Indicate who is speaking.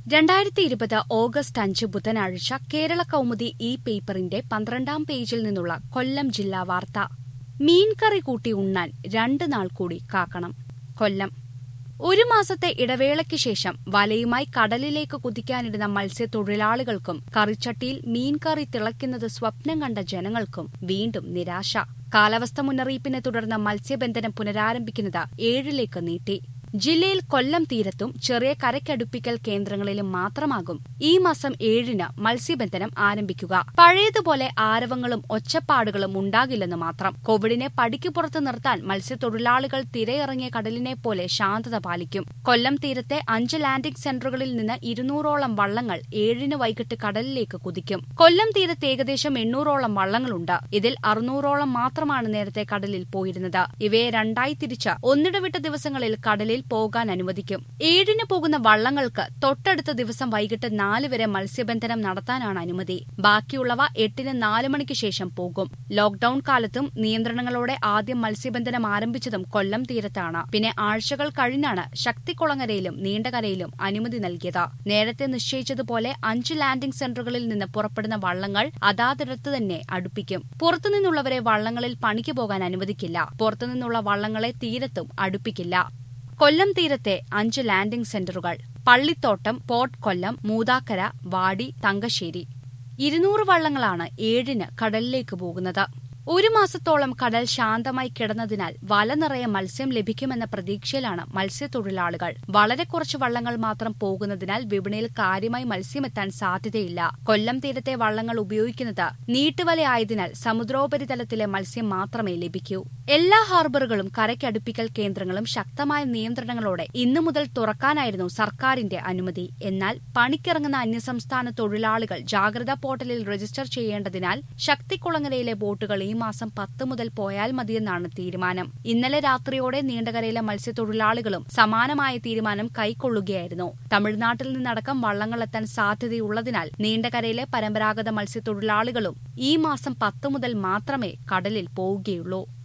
Speaker 1: 2020 August 5 ബുധനാഴ്ച കേരള കൗമുദി ഈ പേപ്പറിന്റെ 12-ാം പേജിൽ നിന്നുള്ള കൊല്ലം ജില്ലാ വാർത്ത. മീൻകറി കൂട്ടി ഉണ്ണാൻ 2 നാൾ കൂടി കാക്കണം. കൊല്ലം. ഒരു മാസത്തെ ഇടവേളയ്ക്ക് ശേഷം വലയുമായി കടലിലേക്ക് കുതിക്കാനിടുന്ന മത്സ്യത്തൊഴിലാളികൾക്കും കറിച്ചട്ടിയിൽ മീൻകറി തിളയ്ക്കുന്നത് സ്വപ്നം കണ്ട ജനങ്ങൾക്കും വീണ്ടും നിരാശ. കാലാവസ്ഥ മുന്നറിയിപ്പിനെ തുടർന്ന് മത്സ്യബന്ധനം പുനരാരംഭിക്കുന്നത് 7-ലേക്ക് നീട്ടി. ജില്ലയിൽ കൊല്ലം തീരത്തും ചെറിയ കരയ്ക്കടുപ്പിക്കൽ കേന്ദ്രങ്ങളിലും മാത്രമാകും ഈ മാസം 7-ന് മത്സ്യബന്ധനം ആരംഭിക്കുക. പഴയതുപോലെ ആരവങ്ങളും ഒച്ചപ്പാടുകളും ഉണ്ടാകില്ലെന്ന് മാത്രം. കോവിഡിനെ പടിക്ക് പുറത്ത് നിർത്താൻ മത്സ്യത്തൊഴിലാളികൾ തിരയിറങ്ങിയ കടലിനെ പോലെ ശാന്തത പാലിക്കും. കൊല്ലം തീരത്തെ 5 ലാൻഡിംഗ് സെന്ററുകളിൽ നിന്ന് 200ഓളം വള്ളങ്ങൾ 7-ന് വൈകിട്ട് കടലിലേക്ക് കുതിക്കും. കൊല്ലം തീരത്ത് ഏകദേശം 800ഓളം വള്ളങ്ങളുണ്ട്. ഇതിൽ 600ഓളം മാത്രമാണ് നേരത്തെ കടലിൽ പോയിരുന്നത്. ഇവയെ 2ആയി തിരിച്ച് ഒന്നിടവിട്ട ദിവസങ്ങളിൽ കടലിൽ പോകാൻ അനുവദിക്കും. 7-ന് പോകുന്ന വള്ളങ്ങൾക്ക് തൊട്ടടുത്ത ദിവസം വൈകിട്ട് 4 വരെ മത്സ്യബന്ധനം നടത്താനാണ് അനുമതി. ബാക്കിയുള്ളവ 8-ന് 4 മണിക്ക് ശേഷം പോകും. ലോക്ഡൌൺ കാലത്തും നിയന്ത്രണങ്ങളോടെ ആദ്യം മത്സ്യബന്ധനം ആരംഭിച്ചതും കൊല്ലം തീരത്താണ്. പിന്നെ ആഴ്ചകൾ കഴിഞ്ഞാണ് ശക്തികുളങ്ങരയിലും നീണ്ടകരയിലും അനുമതി നൽകിയത്. നേരത്തെ നിശ്ചയിച്ചതുപോലെ 5 ലാൻഡിംഗ് സെന്ററുകളിൽ നിന്ന് പുറപ്പെടുന്ന വള്ളങ്ങൾ അതാതിടത്ത് തന്നെ അടുപ്പിക്കും. പുറത്തുനിന്നുള്ളവരെ വള്ളങ്ങളിൽ പണിക്ക് പോകാൻ അനുവദിക്കില്ല. പുറത്തുനിന്നുള്ള വള്ളങ്ങളെ തീരത്തും അടുപ്പിക്കില്ല. കൊല്ലം തീരത്തെ 5 ലാൻഡിംഗ് സെന്ററുകൾ: പള്ളിത്തോട്ടം, പോർട്ട് കൊല്ലം, മൂതാക്കര, വാടി, തങ്കശ്ശേരി. 200 വള്ളങ്ങളാണ് 7-ന് കടലിലേക്ക് പോകുന്നത്. ഒരു മാസത്തോളം കടൽ ശാന്തമായി കിടന്നതിനാൽ വല നിറയെ മത്സ്യം ലഭിക്കുമെന്ന പ്രതീക്ഷയിലാണ് മത്സ്യത്തൊഴിലാളികൾ. വളരെ കുറച്ച് വള്ളങ്ങൾ മാത്രം പോകുന്നതിനാൽ വിപണിയിൽ കാര്യമായി മത്സ്യമെത്താൻ സാധ്യതയില്ല. കൊല്ലം തീരത്തെ വള്ളങ്ങൾ ഉപയോഗിക്കുന്നത് നീട്ടുവലയായതിനാൽ സമുദ്രോപരിതലത്തിലെ മത്സ്യം മാത്രമേ ലഭിക്കൂ. എല്ലാ ഹാർബറുകളും കരയ്ക്കടുപ്പിക്കൽ കേന്ദ്രങ്ങളും ശക്തമായ നിയന്ത്രണങ്ങളോടെ ഇന്നു മുതൽ തുറക്കാനായിരുന്നു സർക്കാരിന്റെ അനുമതി. എന്നാൽ പണിക്കിറങ്ങുന്ന അന്യസംസ്ഥാന തൊഴിലാളികൾ ജാഗ്രതാ പോർട്ടലിൽ രജിസ്റ്റർ ചെയ്യേണ്ടതിനാൽ ശക്തികുളങ്ങരയിലെ ബോട്ടുകൾ ഈ മാസം 10 മുതൽ പോയാൽ മതിയെന്നാണ് തീരുമാനം. ഇന്നലെ രാത്രിയോടെ നീണ്ടകരയിലെ മത്സ്യത്തൊഴിലാളികളും സമാനമായ തീരുമാനം കൈക്കൊള്ളുകയായിരുന്നു. തമിഴ്നാട്ടിൽ നിന്നടക്കം വള്ളങ്ങളെത്താൻ സാധ്യതയുള്ളതിനാൽ നീണ്ടകരയിലെ പരമ്പരാഗത മത്സ്യത്തൊഴിലാളികളും ഈ മാസം 10 മുതൽ മാത്രമേ കടലിൽ പോവുകയുള്ളൂ.